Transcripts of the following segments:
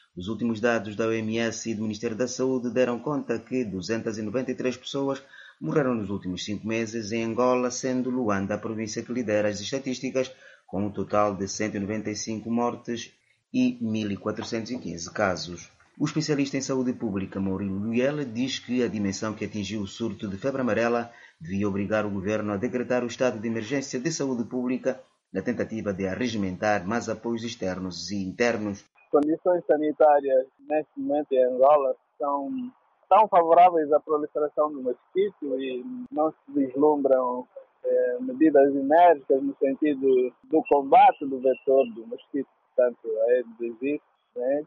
Os últimos dados da OMS e do Ministério da Saúde deram conta que 293 pessoas morreram nos últimos 5 meses em Angola, sendo Luanda a província que lidera as estatísticas, com um total de 195 mortes e 1.415 casos. O especialista em saúde pública Maurílio Luyel diz que a dimensão que atingiu o surto de febre amarela devia obrigar o governo a decretar o estado de emergência de saúde pública na tentativa de arregimentar mais apoios externos e internos. Condições sanitárias neste momento em Angola são tão favoráveis à proliferação do mosquito e não se vislumbram medidas enérgicas no sentido do combate do vetor do mosquito, portanto, a Aedes aegypti, né,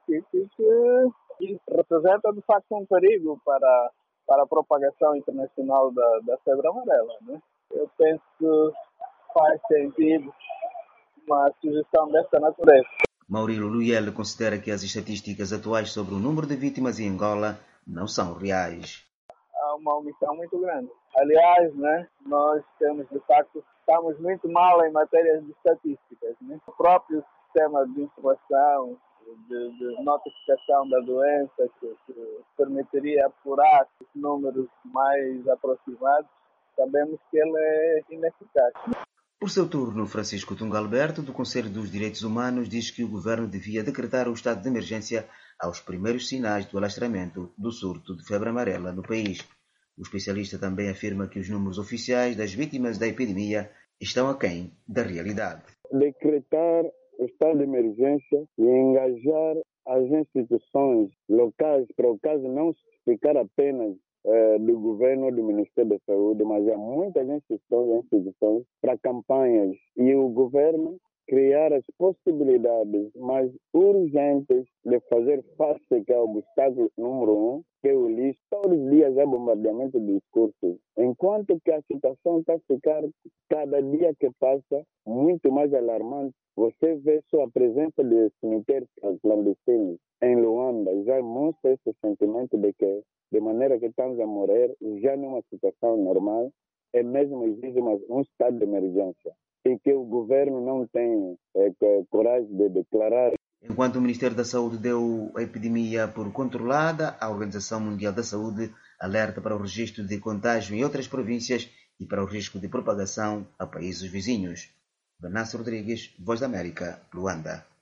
que representa de facto um perigo para a propagação internacional da febre amarela. Né? Eu penso que faz sentido uma sugestão desta natureza. Maurílio Luyel considera que as estatísticas atuais sobre o número de vítimas em Angola não são reais. Há uma omissão muito grande. Aliás, né, nós temos, de facto, estamos muito mal em matéria de estatísticas. Né? O próprio sistema de informação, de notificação da doença, que permitiria apurar os números mais aproximados, sabemos que ele é ineficaz. Por seu turno, Francisco Tunga Alberto, do Conselho dos Direitos Humanos, diz que o governo devia decretar o estado de emergência aos primeiros sinais do alastramento do surto de febre amarela no país. O especialista também afirma que os números oficiais das vítimas da epidemia estão aquém da realidade. Decretar o estado de emergência e engajar as instituições locais para o caso não ficar apenas do governo ou do Ministério da Saúde, mas há muitas instituições para campanhas e o governo criar as possibilidades mais urgentes de fazer face ao obstáculo número 1, que é o lixo. Todos os dias há bombardeamento de discursos, enquanto que a situação está a ficar, cada dia que passa, muito mais alarmante. Você vê só a presença de cemitérios clandestinos em Luanda, já mostra esse sentimento de que, de maneira que estamos a morrer, já numa situação normal, é mesmo exige um estado de emergência. E que o governo não tem coragem de declarar. Enquanto o Ministério da Saúde deu a epidemia por controlada, a Organização Mundial da Saúde alerta para o registro de contágio em outras províncias e para o risco de propagação a países vizinhos. Venâncio Rodrigues, Voz da América, Luanda.